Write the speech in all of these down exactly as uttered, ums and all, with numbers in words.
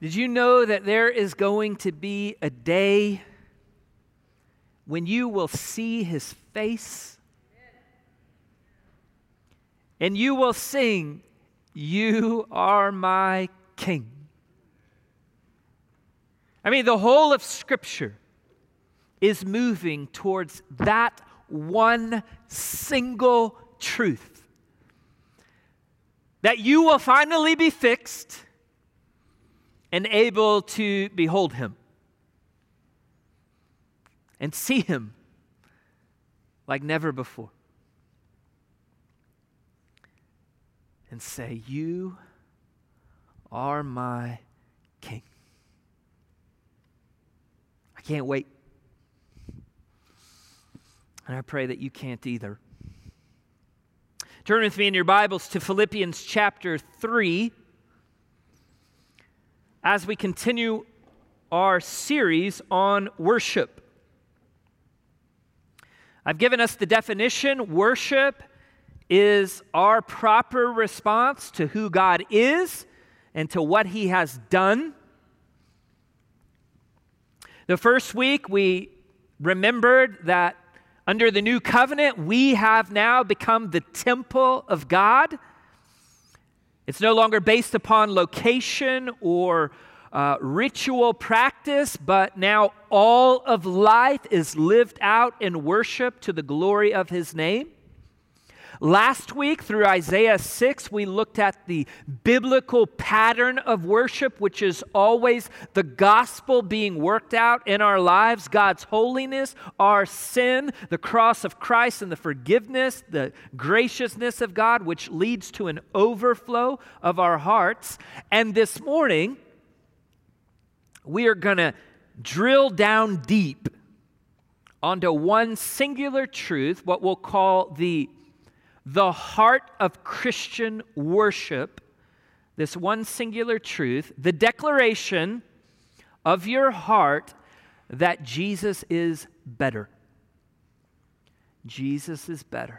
Did you know that there is going to be a day when you will see his face? And you will sing, "You are my King." I mean, the whole of Scripture is moving towards that one single truth. That you will finally be fixed and able to behold him and see him like never before. And say, "You are my King." I can't wait. And I pray that you can't either. Turn with me in your Bibles to Philippians chapter three as we continue our series on worship. I've given us the definition. Worship is our proper response to who God is and to what he has done. The first week we remembered that under the new covenant we have now become the temple of God. It's no longer based upon location or uh, ritual practice, but now all of life is lived out in worship to the glory of his name. Last week, through Isaiah six, we looked at the biblical pattern of worship, which is always the gospel being worked out in our lives, God's holiness, our sin, the cross of Christ, and the forgiveness, the graciousness of God, which leads to an overflow of our hearts. And this morning, we are going to drill down deep onto one singular truth, what we'll call the The heart of Christian worship, this one singular truth, the declaration of your heart that Jesus is better. Jesus is better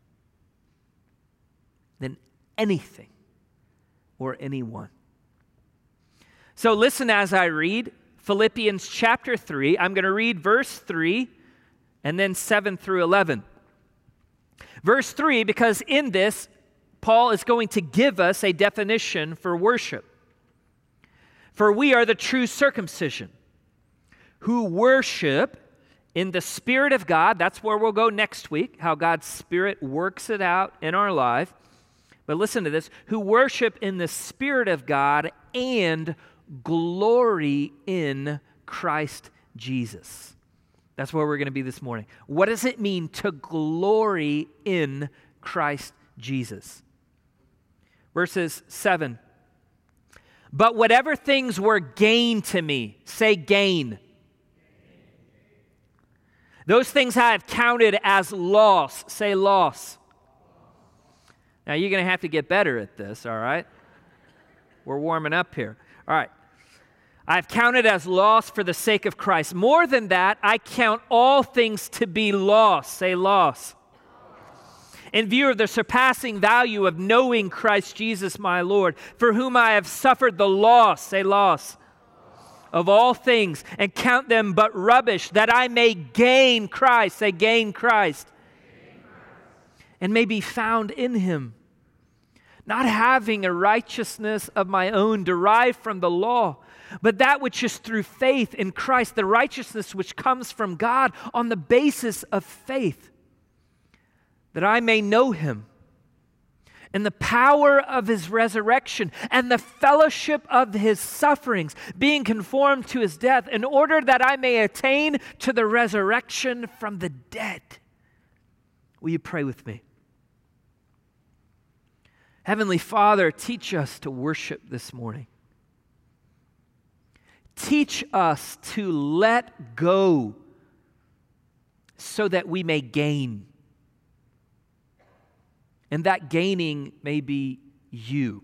than anything or anyone. So listen as I read Philippians chapter three. I'm going to read verse three and then seven through eleven. Verse three, because in this, Paul is going to give us a definition for worship. For we are the true circumcision, who worship in the Spirit of God. That's where we'll go next week, how God's Spirit works it out in our life. But listen to this, who worship in the Spirit of God and glory in Christ Jesus. That's where we're going to be this morning. What does it mean to glory in Christ Jesus? Verses seven. But whatever things were gain to me, say gain. Those things I have counted as loss, say loss. Now you're going to have to get better at this, all right? We're warming up here. All right. I've counted as loss for the sake of Christ. More than that, I count all things to be loss. Say loss. In view of the surpassing value of knowing Christ Jesus my Lord, for whom I have suffered the loss, say loss, of all things, and count them but rubbish, that I may gain Christ, say gain Christ, and may be found in him, not having a righteousness of my own derived from the law, but that which is through faith in Christ, the righteousness which comes from God on the basis of faith, that I may know him and the power of his resurrection and the fellowship of his sufferings, being conformed to his death, in order that I may attain to the resurrection from the dead. Will you pray with me? Heavenly Father, teach us to worship this morning. Teach us to let go so that we may gain. And that gaining may be you.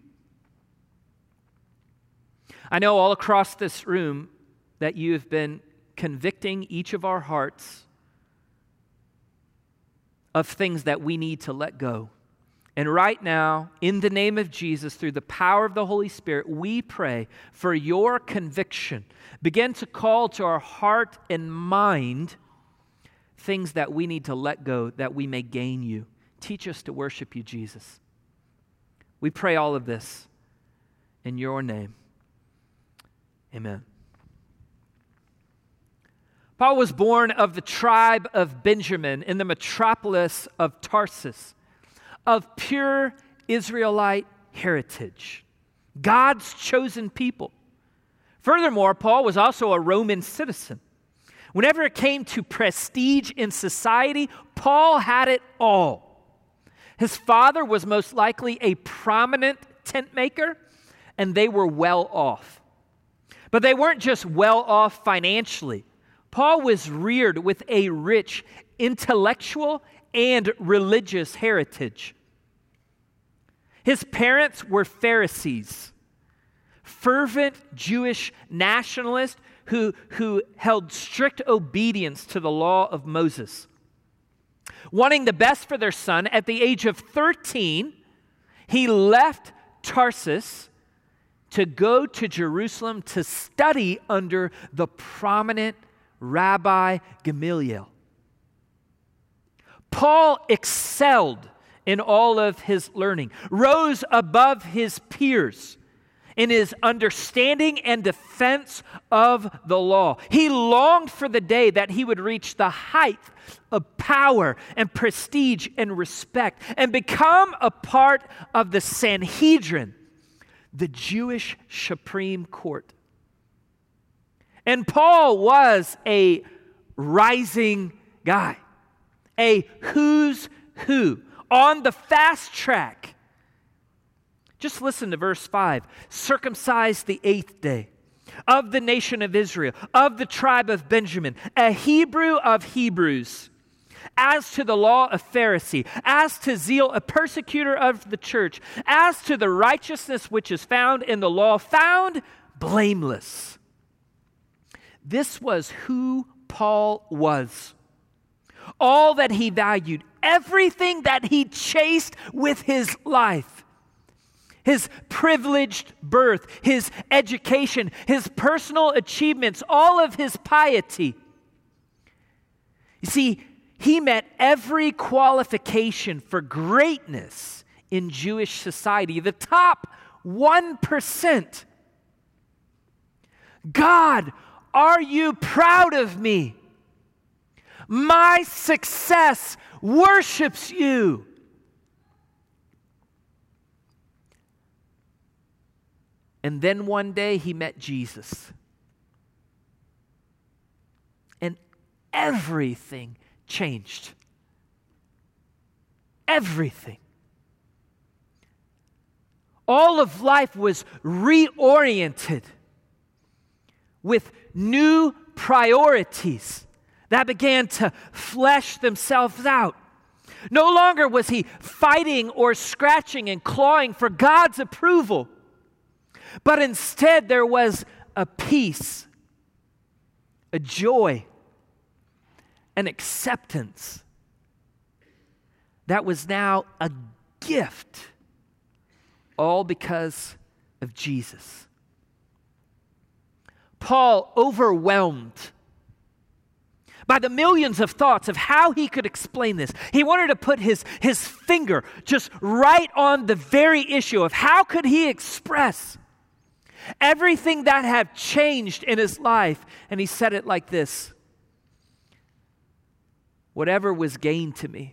I know all across this room that you have been convicting each of our hearts of things that we need to let go. And right now, in the name of Jesus, through the power of the Holy Spirit, we pray for your conviction. Begin to call to our heart and mind things that we need to let go that we may gain you. Teach us to worship you, Jesus. We pray all of this in your name. Amen. Paul was born of the tribe of Benjamin in the metropolis of Tarsus, of pure Israelite heritage, God's chosen people. Furthermore, Paul was also a Roman citizen. Whenever it came to prestige in society, Paul had it all. His father was most likely a prominent tent maker, and they were well off. But they weren't just well off financially. Paul was reared with a rich intellectual and religious heritage. His parents were Pharisees, fervent Jewish nationalists who, who held strict obedience to the law of Moses. Wanting the best for their son, at the age of thirteen, he left Tarsus to go to Jerusalem to study under the prominent Rabbi Gamaliel. Paul excelled in all of his learning, rose above his peers in his understanding and defense of the law. He longed for the day that he would reach the height of power and prestige and respect and become a part of the Sanhedrin, the Jewish Supreme Court. And Paul was a rising guy, a who's who, on the fast track. Just listen to verse five. Circumcised the eighth day, of the nation of Israel, of the tribe of Benjamin, a Hebrew of Hebrews. As to the law, a Pharisee. As to zeal, a persecutor of the church. As to the righteousness which is found in the law, found blameless. This was who Paul was. All that he valued, everything that he chased with his life. His privileged birth, his education, his personal achievements, all of his piety. You see, he met every qualification for greatness in Jewish society, the top one percent. God, are you proud of me? My success worships you. And then one day he met Jesus. And everything changed. Everything. All of life was reoriented with new priorities that began to flesh themselves out. No longer was he fighting or scratching and clawing for God's approval, but instead there was a peace, a joy, an acceptance that was now a gift, all because of Jesus. Paul, overwhelmed by the millions of thoughts of how he could explain this, he wanted to put his, his finger just right on the very issue of how could he express everything that had changed in his life. And he said it like this: whatever was gain to me,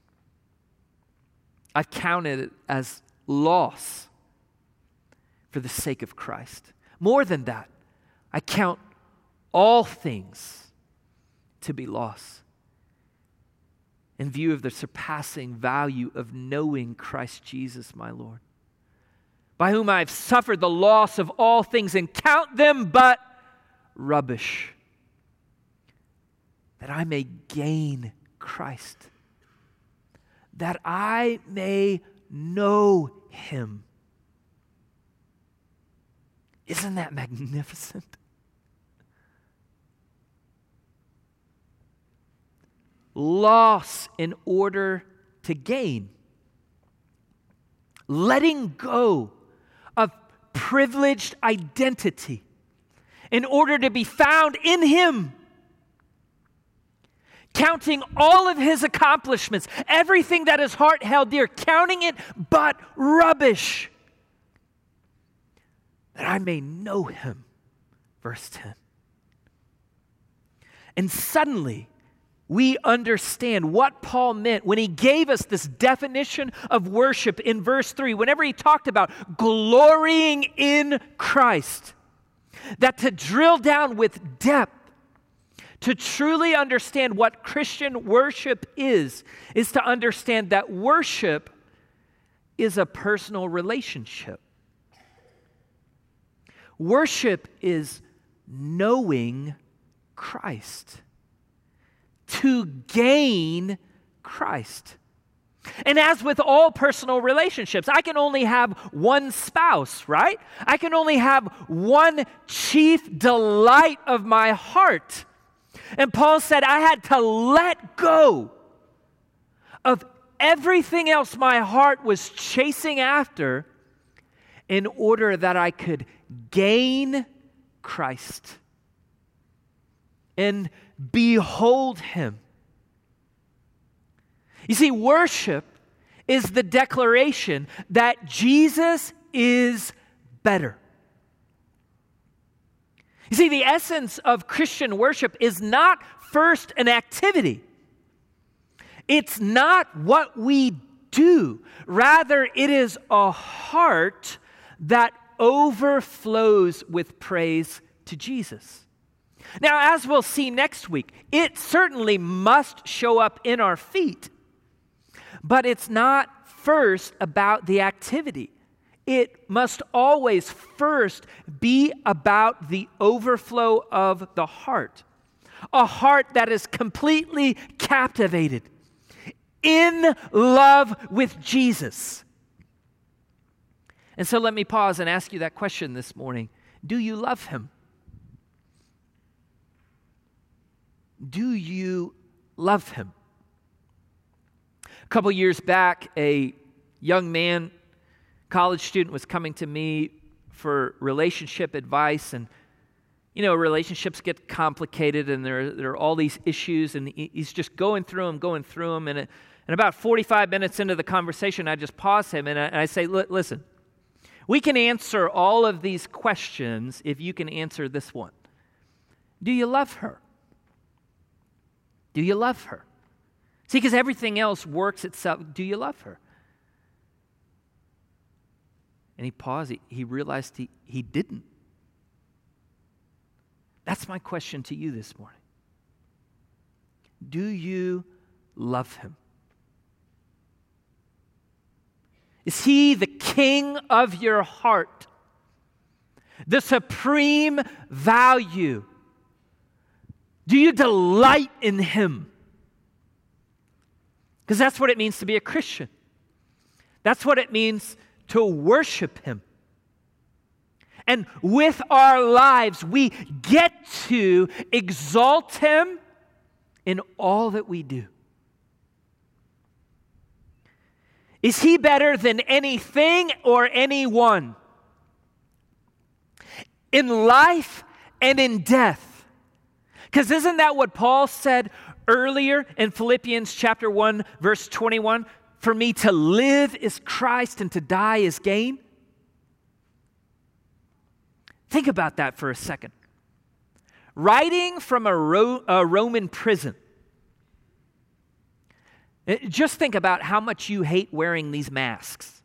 I counted it as loss for the sake of Christ. More than that, I count all things to be lost in view of the surpassing value of knowing Christ Jesus, my Lord, by whom I have suffered the loss of all things and count them but rubbish, that I may gain Christ, that I may know him. Isn't that magnificent? Loss in order to gain. letting go of privileged identity in order to be found in Him, counting all of His accomplishments, everything that His heart held dear, counting it but rubbish, that I may know Him. Verse ten. And suddenly, we understand what Paul meant when he gave us this definition of worship in verse three, whenever he talked about glorying in Christ. That to drill down with depth, to truly understand what Christian worship is, is to understand that worship is a personal relationship. Worship is knowing Christ, to gain Christ. And as with all personal relationships, I can only have one spouse, right? I can only have one chief delight of my heart. And Paul said I had to let go of everything else my heart was chasing after in order that I could gain Christ and behold Him. You see, worship is the declaration that Jesus is better. You see, the essence of Christian worship is not first an activity. It's not what we do. Rather, it is a heart that overflows with praise to Jesus. Now, as we'll see next week, it certainly must show up in our feet. But it's not first about the activity. It must always first be about the overflow of the heart. A heart that is completely captivated, in love with Jesus. And so let me pause and ask you that question this morning. Do you love Him? Do you love Him? A couple years back, a young man, college student, was coming to me for relationship advice. And, you know, relationships get complicated and there, there are all these issues. And he's just going through them, going through them. And, it, and about forty-five minutes into the conversation, I just pause him and I, and I say, listen, we can answer all of these questions if you can answer this one. Do you love her? Do you love her? See, because everything else works itself. Do you love her? And he paused. He, he realized he, he didn't. That's my question to you this morning. Do you love Him? Is He the King of your heart? The supreme value? Do you delight in Him? Because that's what it means to be a Christian. That's what it means to worship Him. And with our lives, we get to exalt Him in all that we do. Is He better than anything or anyone? In life and in death. Because isn't that what Paul said earlier in Philippians chapter one, verse twenty-one? For me to live is Christ and to die is gain. Think about that for a second. Writing from a, Ro- a Roman prison. Just think about how much you hate wearing these masks.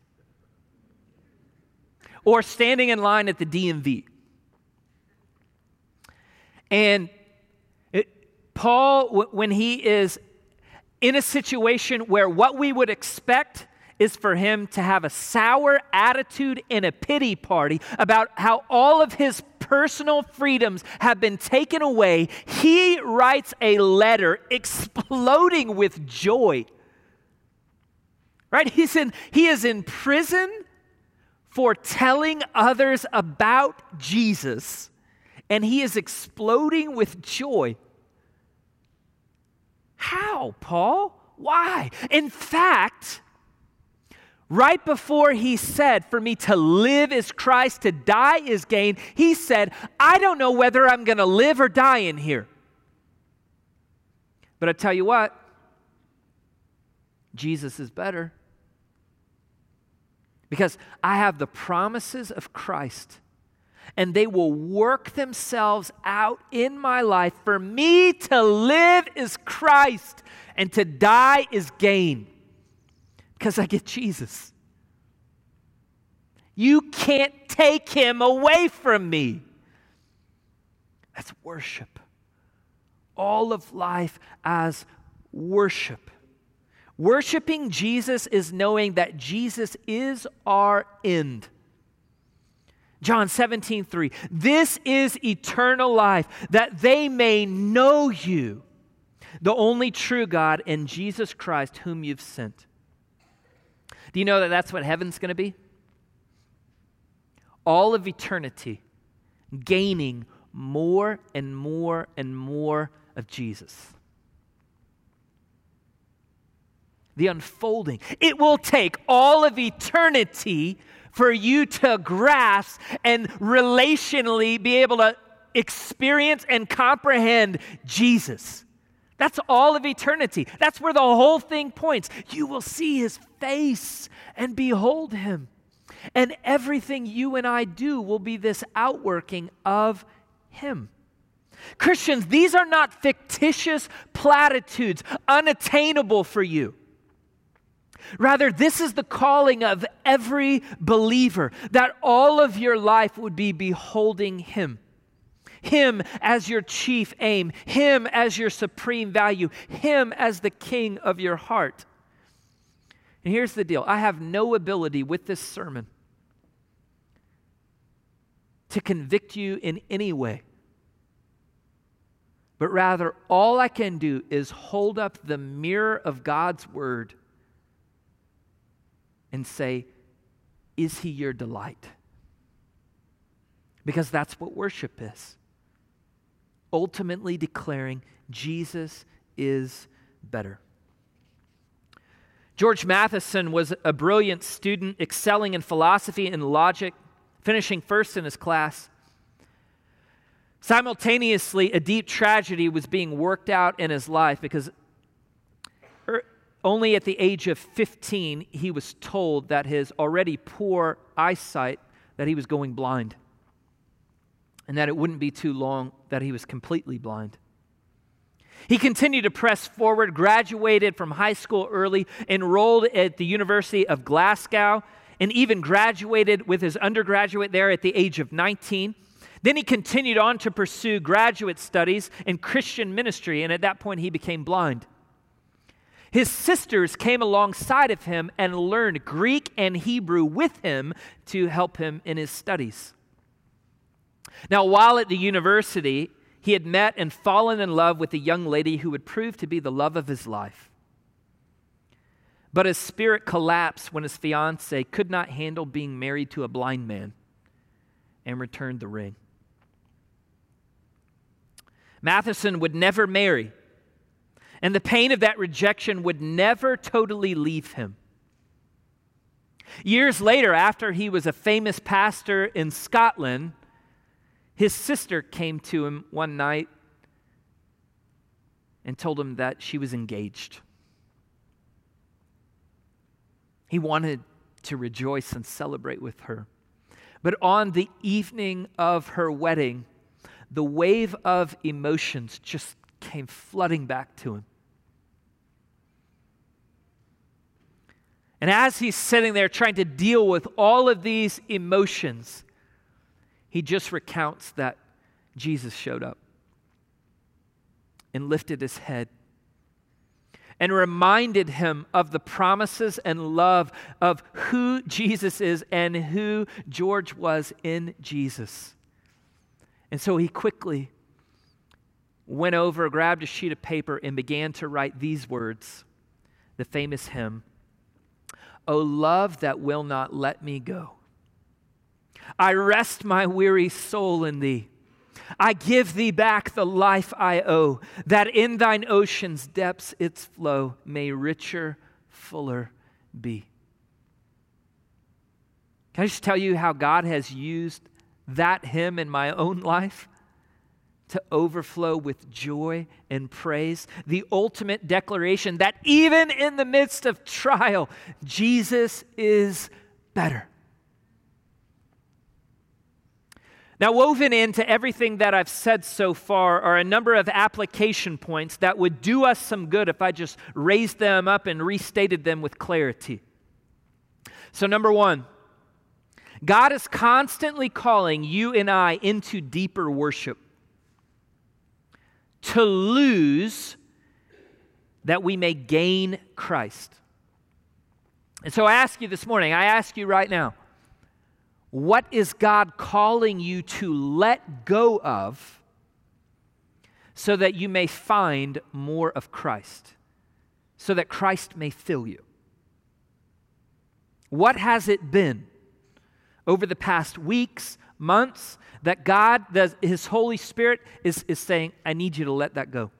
Or standing in line at the D M V. And it, Paul, when he is in a situation where what we would expect is for him to have a sour attitude and a pity party about how all of his personal freedoms have been taken away, he writes a letter exploding with joy. Right? He's in, he is in prison for telling others about Jesus, and he is exploding with joy. How, Paul? Why? In fact, Right before he said, for me to live is Christ, to die is gain, he said, I don't know whether I'm going to live or die in here. But I tell you what, Jesus is better. Because I have the promises of Christ, and they will work themselves out in my life. For me to live is Christ, and to die is gain. Because I get Jesus. You can't take him away from me. That's worship. All of life as worship. Worshiping Jesus is knowing that Jesus is our end. John seventeen three. This is eternal life, that they may know you, the only true God, and Jesus Christ, whom you've sent. Do you know that that's what heaven's going to be? All of eternity, gaining more and more and more of Jesus. The unfolding. It will take all of eternity for you to grasp and relationally be able to experience and comprehend Jesus. That's all of eternity. That's where the whole thing points. You will see his face and behold him. And everything you and I do will be this outworking of him. Christians, these are not fictitious platitudes, unattainable for you. Rather, this is the calling of every believer, that all of your life would be beholding him. Him as your chief aim, him as your supreme value, him as the king of your heart. And here's the deal. I have no ability with this sermon to convict you in any way. But rather, all I can do is hold up the mirror of God's word and say, is he your delight? Because that's what worship is. Ultimately declaring Jesus is better. George Matheson was a brilliant student, excelling in philosophy and logic, finishing first in his class. Simultaneously, a deep tragedy was being worked out in his life because only at the age of fifteen, he was told that his already poor eyesight, that he was going blind, and that it wouldn't be too long that he was completely blind. He continued to press forward, graduated from high school early, enrolled at the University of Glasgow, and even graduated with his undergraduate there at the age of nineteen. Then he continued on to pursue graduate studies in Christian ministry, and at that point he became blind. His sisters came alongside of him and learned Greek and Hebrew with him to help him in his studies. Now, while at the university, he had met and fallen in love with a young lady who would prove to be the love of his life. But his spirit collapsed when his fiancée could not handle being married to a blind man and returned the ring. Matheson would never marry, and the pain of that rejection would never totally leave him. Years later, after he was a famous pastor in Scotland, his sister came to him one night and told him that she was engaged. He wanted to rejoice and celebrate with her. But on the evening of her wedding, the wave of emotions just came flooding back to him. And as he's sitting there trying to deal with all of these emotions, he just recounts that Jesus showed up and lifted his head and reminded him of the promises and love of who Jesus is and who George was in Jesus. And so he quickly went over, grabbed a sheet of paper, and began to write these words, the famous hymn, "O love that will not let me go. I rest my weary soul in thee. I give thee back the life I owe, that in thine ocean's depths its flow may richer, fuller be." Can I just tell you how God has used that hymn in my own life to overflow with joy and praise? The ultimate declaration that even in the midst of trial, Jesus is better. Now, woven into everything that I've said so far are a number of application points that would do us some good if I just raised them up and restated them with clarity. So, number one, God is constantly calling you and I into deeper worship, to lose that we may gain Christ. And so I ask you this morning, I ask you right now, what is God calling you to let go of so that you may find more of Christ, so that Christ may fill you? What has it been over the past weeks, months, that God, does, His Holy Spirit is, is saying, I need you to let that go?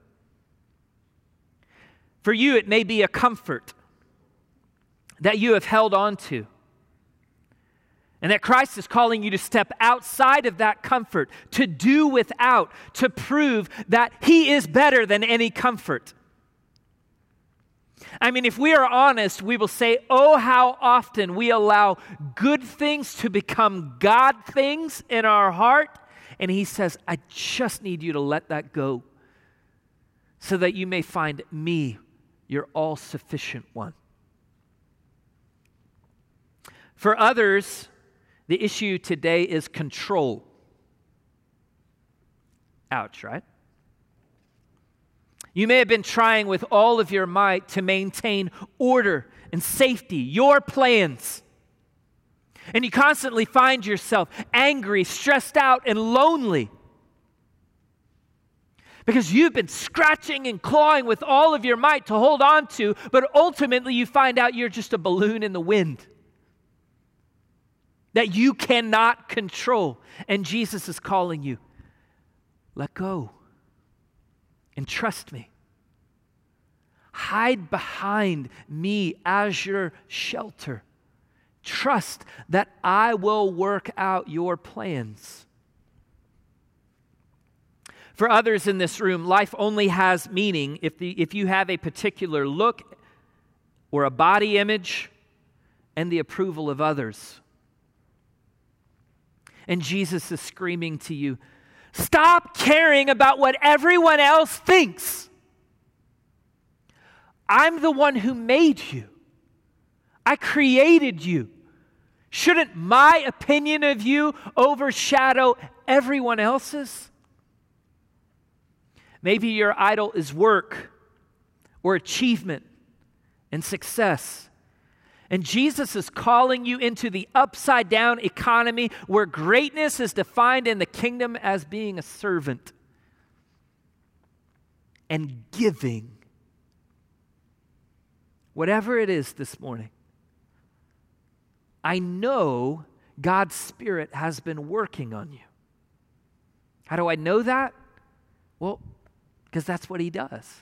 For you, it may be a comfort that you have held on to, and that Christ is calling you to step outside of that comfort, to do without, to prove that He is better than any comfort. I mean, if we are honest, we will say, oh, how often we allow good things to become God things in our heart. And He says, I just need you to let that go so that you may find me, your all-sufficient one. For others, the issue today is control. Ouch, right? You may have been trying with all of your might to maintain order and safety, your plans. And you constantly find yourself angry, stressed out, and lonely. Because you've been scratching and clawing with all of your might to hold on to, but ultimately you find out you're just a balloon in the wind that you cannot control. And Jesus is calling you, let go and trust me. Hide behind me as your shelter. Trust that I will work out your plans. For others in this room, life only has meaning if, the, if you have a particular look or a body image and the approval of others. And Jesus is screaming to you, stop caring about what everyone else thinks. I'm the one who made you. I created you. Shouldn't my opinion of you overshadow everyone else's? Maybe your idol is work or achievement and success. And Jesus is calling you into the upside-down economy where greatness is defined in the kingdom as being a servant and giving. Whatever it is this morning, I know God's Spirit has been working on you. How do I know that? Well, because that's what He does.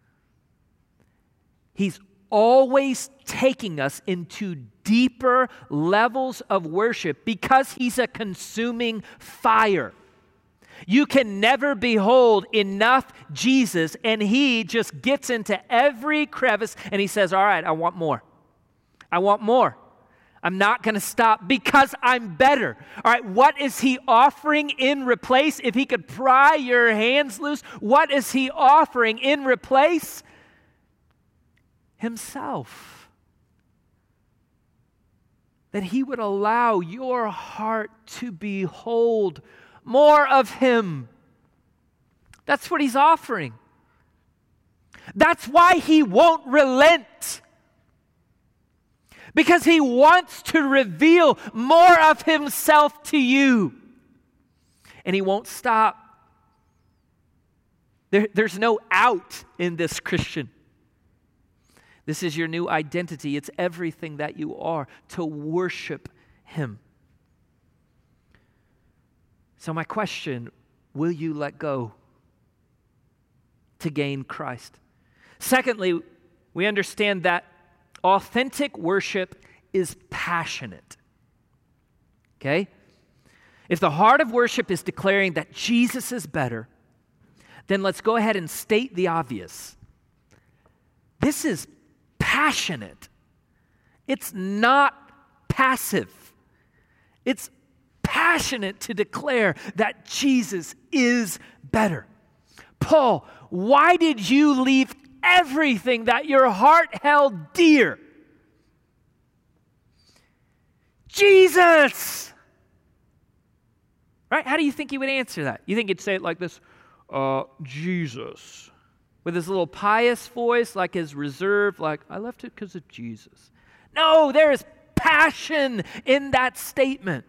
He's always taking us into deeper levels of worship because He's a consuming fire. You can never behold enough Jesus, and He just gets into every crevice and He says, all right, I want more. I want more. I'm not going to stop because I'm better. All right, what is He offering in replace? If He could pry your hands loose, what is He offering in replace? Himself. That He would allow your heart to behold more of Him. That's what He's offering. That's why He won't relent. Because He wants to reveal more of Himself to you. And He won't stop. There, there's no out in this, Christian. This is your new identity. It's everything that you are, to worship Him. So my question, will you let go to gain Christ? Secondly, we understand that authentic worship is passionate. Okay? If the heart of worship is declaring that Jesus is better, then let's go ahead and state the obvious. This is passionate. It's not passive. It's passionate to declare that Jesus is better. Paul, why did you leave everything that your heart held dear? Jesus! Right? How do you think he would answer that? You think he'd say it like this, uh, Jesus. With his little pious voice, like his reserved, like, I left it because of Jesus. No, there is passion in that statement.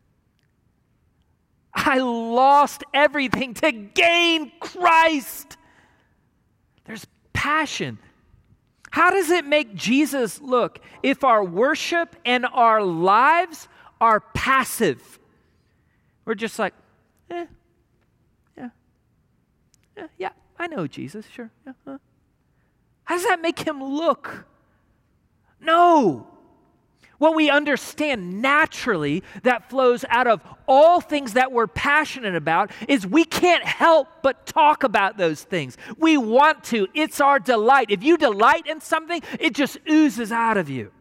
I lost everything to gain Christ. There's passion. How does it make Jesus look if our worship and our lives are passive? We're just like, eh, yeah, yeah, yeah, I know Jesus, sure. Yeah, huh. How does that make him look? No. What we understand naturally that flows out of all things that we're passionate about is we can't help but talk about those things. We want to. It's our delight. If you delight in something, it just oozes out of you.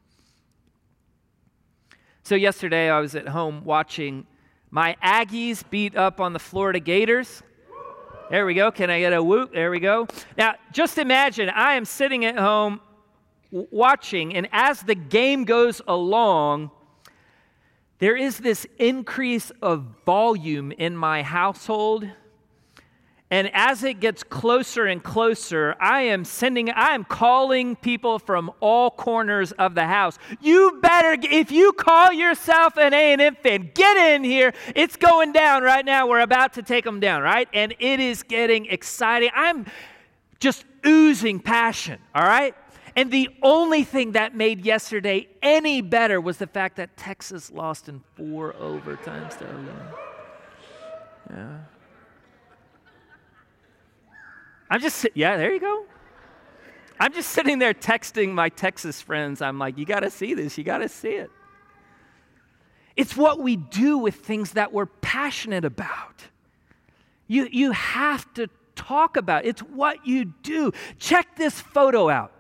So yesterday I was at home watching my Aggies beat up on the Florida Gators. There we go. Can I get a whoop? There we go. Now, just imagine I am sitting at home watching, and as the game goes along, there is this increase of volume in my household. And as it gets closer and closer, I am sending, I am calling people from all corners of the house. You better, if you call yourself an A and M fan, get in here. It's going down right now. We're about to take them down, right? And it is getting exciting. I'm just oozing passion, all right? And the only thing that made yesterday any better was the fact that Texas lost in four overtimes to O U. Yeah. I'm just, yeah, there you go. I'm just sitting there texting my Texas friends. I'm like, you got to see this. You got to see it. It's what we do with things that we're passionate about. You, you have to talk about it. It's what you do. Check this photo out.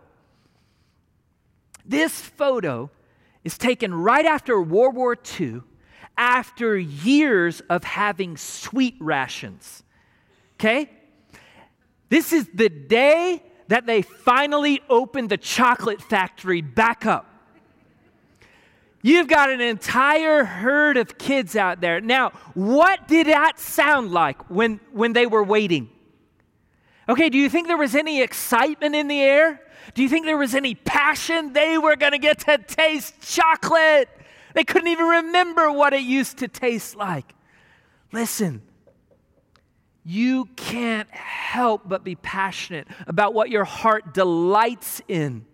This photo is taken right after World War Two, after years of having sweet rations. Okay? This is the day that they finally opened the chocolate factory back up. You've got an entire herd of kids out there. Now, what did that sound like when, when they were waiting? Okay, do you think there was any excitement in the air? Do you think there was any passion? They were going to get to taste chocolate. They couldn't even remember what it used to taste like. Listen, you can't help but be passionate about what your heart delights in.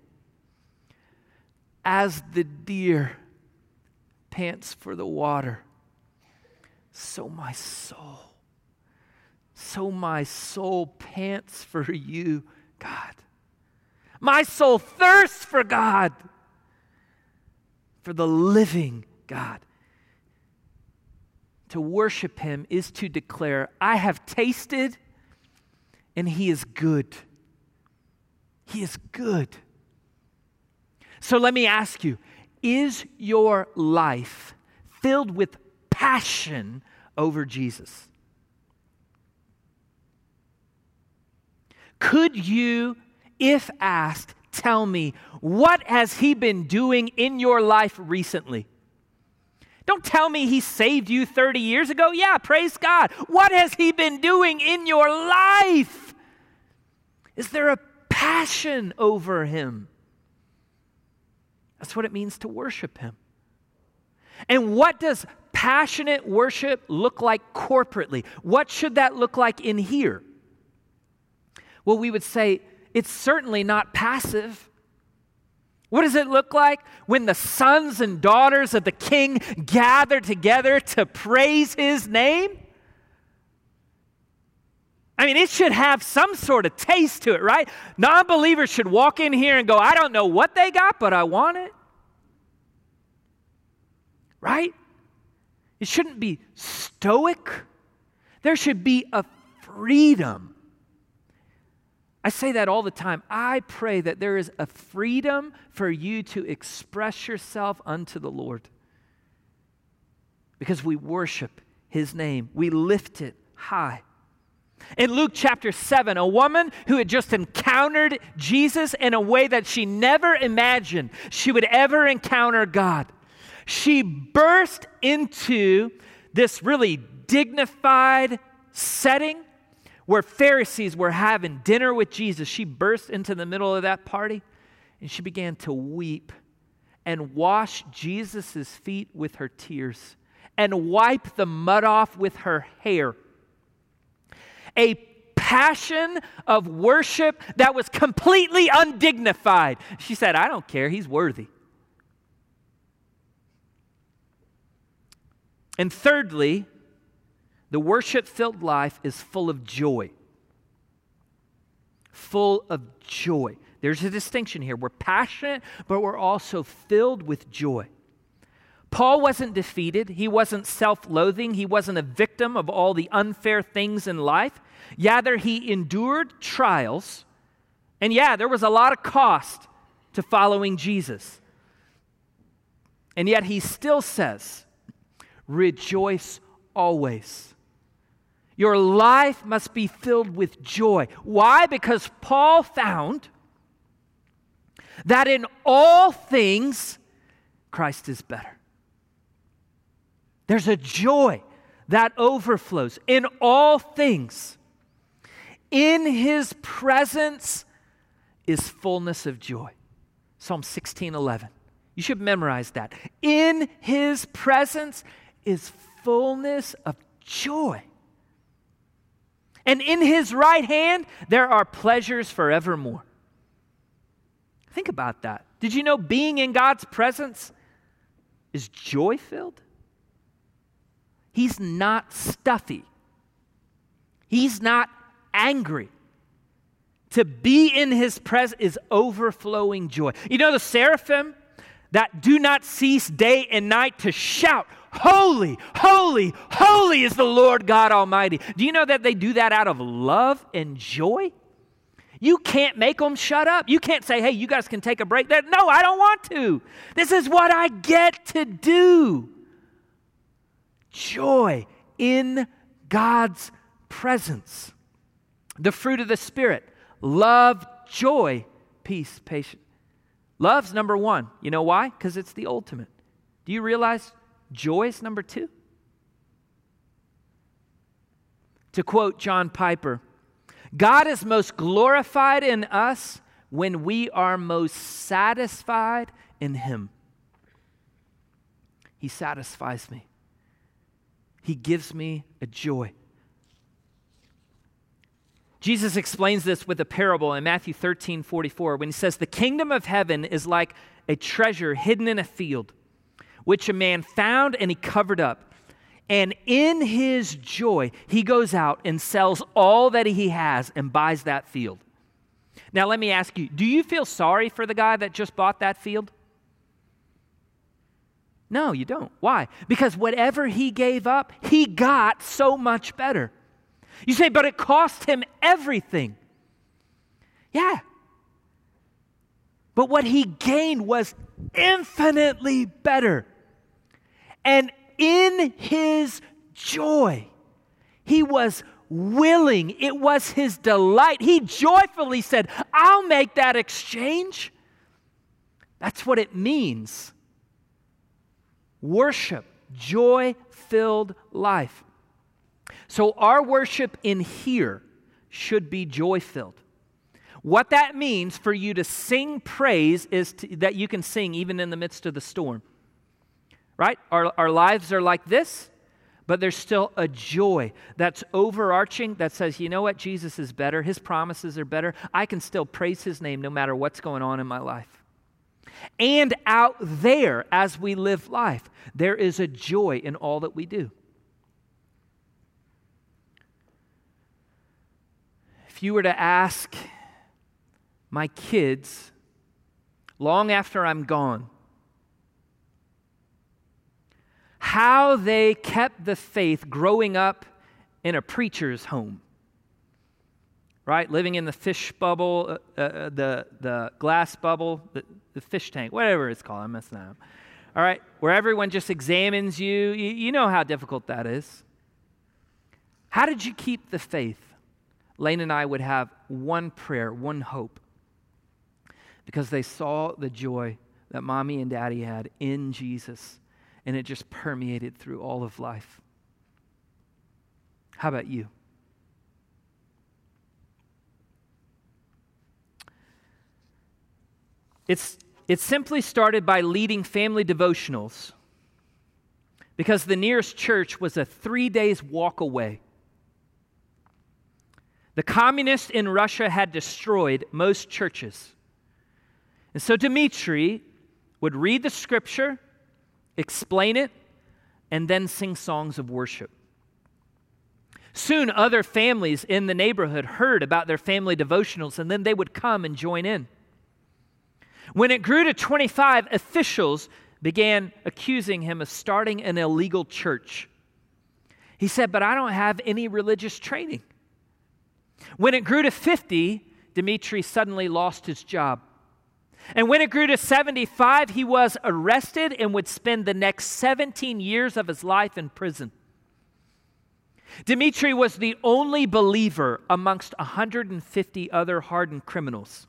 As the deer pants for the water, so my soul, so my soul pants for you, God. My soul thirsts for God, for the living God. To worship him is to declare, I have tasted and he is good. He is good. So let me ask you, is your life filled with passion over Jesus? Could you, if asked, tell me, what has he been doing in your life recently? Don't tell me he saved you thirty years ago. Yeah, praise God. What has he been doing in your life? Is there a passion over him? That's what it means to worship him. And what does passionate worship look like corporately? What should that look like in here? Well, we would say it's certainly not passive. What does it look like when the sons and daughters of the King gather together to praise his name? I mean, it should have some sort of taste to it, right? Non-believers should walk in here and go, I don't know what they got, but I want it. Right? It shouldn't be stoic. There should be a freedom. I say that all the time. I pray that there is a freedom for you to express yourself unto the Lord. Because we worship His name. We lift it high. In Luke chapter seven, a woman who had just encountered Jesus in a way that she never imagined she would ever encounter God. She burst into this really dignified setting where Pharisees were having dinner with Jesus. She burst into the middle of that party and she began to weep and wash Jesus' feet with her tears and wipe the mud off with her hair. A passion of worship that was completely undignified. She said, I don't care, He's worthy. And thirdly, the worship-filled life is full of joy. Full of joy. There's a distinction here. We're passionate, but we're also filled with joy. Paul wasn't defeated. He wasn't self-loathing. He wasn't a victim of all the unfair things in life. Rather, he endured trials. And yeah, there was a lot of cost to following Jesus. And yet he still says, rejoice always. Your life must be filled with joy. Why? Because Paul found that in all things, Christ is better. There's a joy that overflows in all things. In His presence is fullness of joy. Psalm sixteen eleven. You should memorize that. In His presence is fullness of joy. And in His right hand, there are pleasures forevermore. Think about that. Did you know being in God's presence is joy-filled? He's not stuffy. He's not angry. To be in His presence is overflowing joy. You know the seraphim that do not cease day and night to shout, holy, holy, holy is the Lord God Almighty. Do you know that they do that out of love and joy? You can't make them shut up. You can't say, hey, you guys can take a break. They're, no, I don't want to. This is what I get to do. Joy in God's presence. The fruit of the Spirit, love, joy, peace, patience. Love's number one. You know why? Because it's the ultimate. Do you realize joy is number two? To quote John Piper, God is most glorified in us when we are most satisfied in Him. He satisfies me. He gives me a joy. Jesus explains this with a parable in Matthew thirteen forty-four when He says, the kingdom of heaven is like a treasure hidden in a field, which a man found and he covered up. And in his joy, he goes out and sells all that he has and buys that field. Now, let me ask you, do you feel sorry for the guy that just bought that field? No, you don't. Why? Because whatever he gave up, he got so much better. You say, but it cost him everything. Yeah. But what he gained was infinitely better. And in his joy, he was willing. It was his delight. He joyfully said, I'll make that exchange. That's what it means. Worship, joy-filled life. So our worship in here should be joy-filled. What that means for you to sing praise is to, that you can sing even in the midst of the storm. Right? Our, our lives are like this, but there's still a joy that's overarching that says, you know what? Jesus is better. His promises are better. I can still praise His name no matter what's going on in my life. And out there, as we live life, there is a joy in all that we do. If you were to ask my kids, long after I'm gone, how they kept the faith growing up in a preacher's home. Right? Living in the fish bubble, uh, uh, the, the glass bubble, the, the fish tank, whatever it's called. I'm messing that up. All right? Where everyone just examines you. you. You know how difficult that is. How did you keep the faith? Lane and I would have one prayer, one hope, because they saw the joy that Mommy and Daddy had in Jesus, and it just permeated through all of life. How about you? It's, it simply started by leading family devotionals because the nearest church was a three days walk away. The communists in Russia had destroyed most churches. And so Dmitri would read the scripture, explain it, and then sing songs of worship. Soon other families in the neighborhood heard about their family devotionals, and then they would come and join in. When it grew to twenty-five, officials began accusing him of starting an illegal church. He said, but I don't have any religious training. When it grew to fifty, Dmitri suddenly lost his job. And when it grew to seventy-five, he was arrested and would spend the next seventeen years of his life in prison. Dmitri was the only believer amongst one hundred fifty other hardened criminals.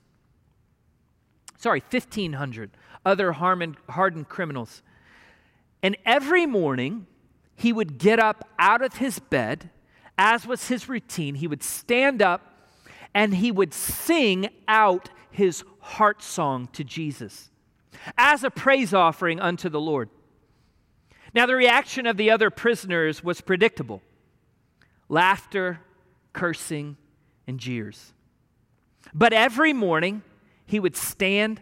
Sorry, fifteen hundred other hardened criminals. And every morning, he would get up out of his bed, as was his routine. He would stand up and he would sing out his heart song to Jesus as a praise offering unto the Lord. Now, the reaction of the other prisoners was predictable. Laughter, cursing, and jeers. But every morning, he would stand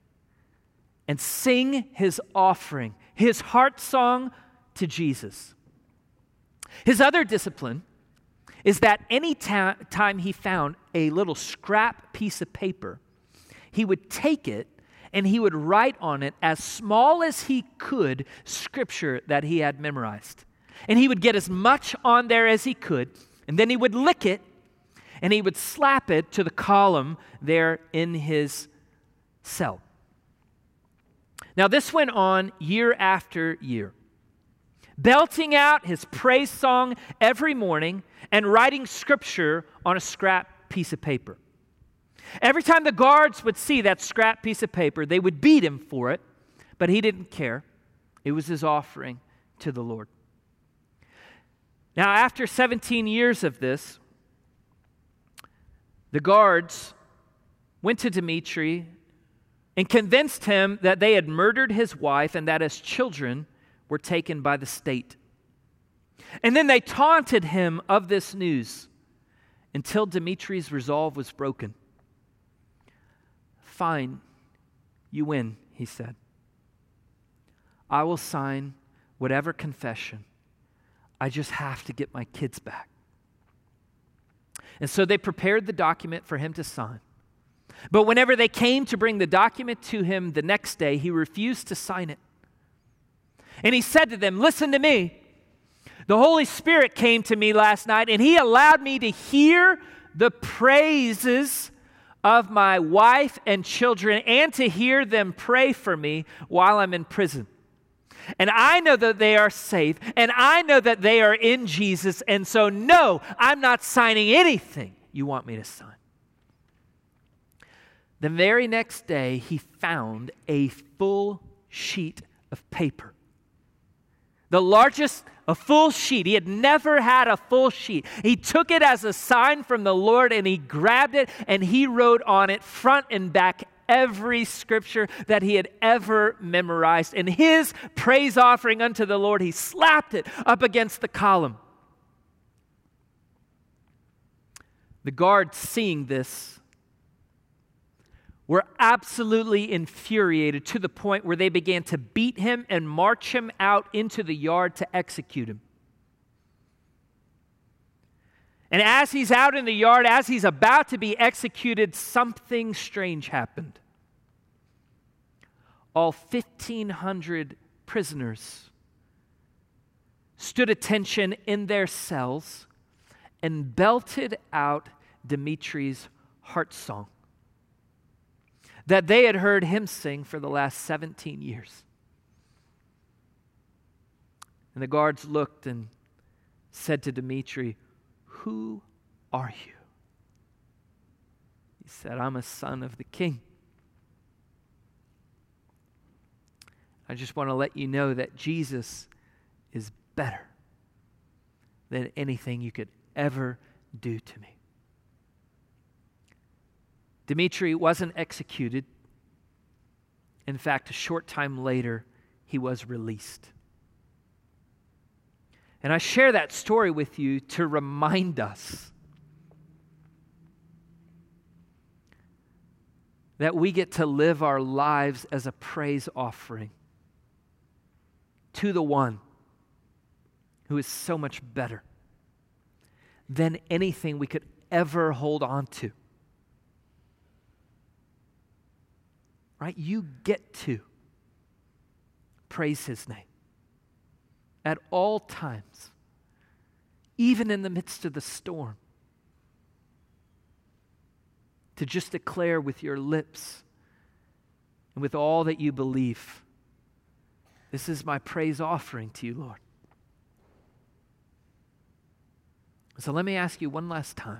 and sing his offering, his heart song to Jesus. His other discipline is that any ta- time he found a little scrap piece of paper, he would take it and he would write on it, as small as he could, scripture that he had memorized. And he would get as much on there as he could, and then he would lick it, and he would slap it to the column there in his cell. Now, this went on year after year, belting out his praise song every morning and writing scripture on a scrap piece of paper. Every time the guards would see that scrap piece of paper, they would beat him for it, but he didn't care. It was his offering to the Lord. Now, after seventeen years of this, the guards went to Dmitri and convinced him that they had murdered his wife and that his children were taken by the state. And then they taunted him of this news until Dmitri's resolve was broken. Fine, you win, he said. I will sign whatever confession. I just have to get my kids back. And so they prepared the document for him to sign. But whenever they came to bring the document to him the next day, he refused to sign it. And he said to them, listen to me. The Holy Spirit came to me last night, and he allowed me to hear the praises of my wife and children and to hear them pray for me while I'm in prison. And I know that they are safe, and I know that they are in Jesus, and so no, I'm not signing anything you want me to sign. The very next day, he found a full sheet of paper. The largest, a full sheet. He had never had a full sheet. He took it as a sign from the Lord, and he grabbed it, and he wrote on it front and back every scripture that he had ever memorized. And his praise offering unto the Lord, he slapped it up against the column. The guards, seeing this, were absolutely infuriated to the point where they began to beat him and march him out into the yard to execute him. And as he's out in the yard, as he's about to be executed, something strange happened. All fifteen hundred prisoners stood attention in their cells and belted out Dimitri's heart song that they had heard him sing for the last seventeen years. And the guards looked and said to Dimitri, "Who are you?" He said, "I'm a son of the king." I just want to let you know that Jesus is better than anything you could ever do to me. Dimitri wasn't executed. In fact, a short time later, he was released. And I share that story with you to remind us that we get to live our lives as a praise offering to the one who is so much better than anything we could ever hold on to. Right? You get to praise his name at all times, even in the midst of the storm, to just declare with your lips and with all that you believe, "This is my praise offering to you, Lord." So let me ask you one last time.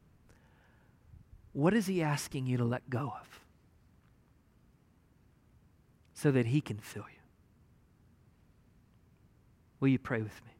What is he asking you to let go of so that he can fill you? Will you pray with me?